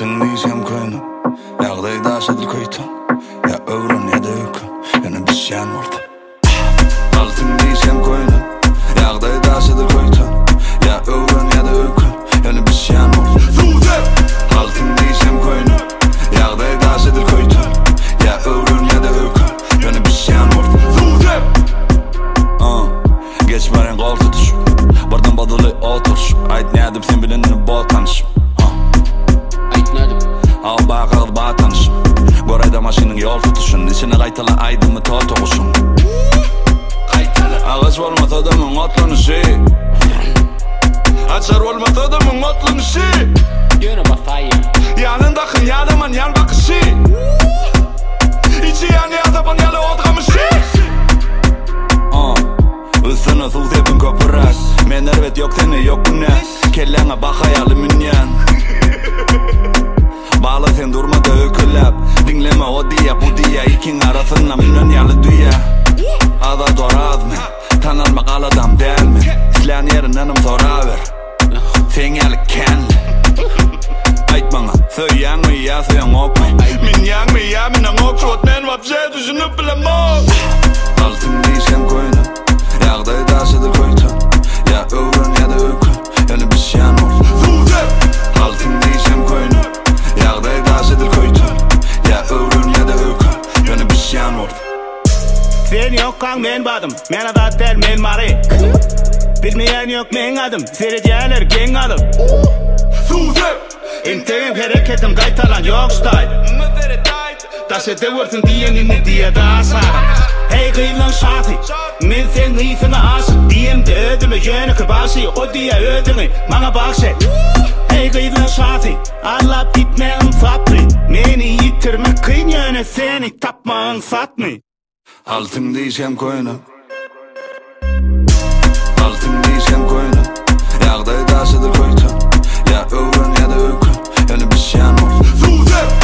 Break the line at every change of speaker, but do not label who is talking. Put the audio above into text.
Altın diyeceğim koyunu Yağdayda aşadık koytan Ya öğren ya da öykün Yani bir şeyin orada Altın diyeceğim koyunu Yağdayda aşadık koytan Ya öğren ya da öykün Yani bir şeyin orada Altın diyeceğim koyunu Yağdayda aşadık koytan Ya öğren ya da öykün Yani bir şeyin orada Geç veren kol tutuş Bardan badılı oturuş Aytnadım sen bilenini bol tanışım Al bakalım bağ tanışım Gorayda maşının yol tutuşun İçine kaytala aydımı tol toğuşun Ağaç olmat adamın otlanışı Açar olmat adamın otlanışı Yanındakın yadaman yan bakışı İçi yani ataban yalı otgamışı Üstüne sul tepin köpürak Men ervet yok seni yok bu ne Kellene bak hayalimin yan Bağla sen durma da öykülep Dinleme o diye bu diye İkin arasında milyon yalı dünya Ada doraz mı? Tanalmak al adam değil mi? İslan yerin hanım soraver Sen yalı kenli Ayt bana söyleyen mi ya söyleyen ok mu? Min yan mı ya minen ok Şot men vap şey düşünüp bile mok Altın diyeceğim koyunu Yağdayda aşadık koytan Ya öğren ya da öykün Yani bir şeyin orada Altın diyeceğim koyunu Yağdayda aşadık koytan Ya öğren ya da öykün Yani bir şeyin orada
Sen yokkan men badım Men adat der men mari Bilmeyen yok men adım Sereceğler gen adım İntegen hareketim kaytalan yok style Taşı devirsin diyenini diye daha sağlam Hey kıyılan şafi Men sen iyisine aşık Diyem de ödümü yönü kıbaşı O diye ödümü bana bakşı Hey kıyılan şafi Allah bitmeyen sapri Meni yitirmek kıyın yönü Seni tapmağın satmı
Altın diyeceğim koyunu Altın diyeceğim koyunu Yağdayda aşadık koytan Ya öğren ya da öykün Yani bir şeyin orada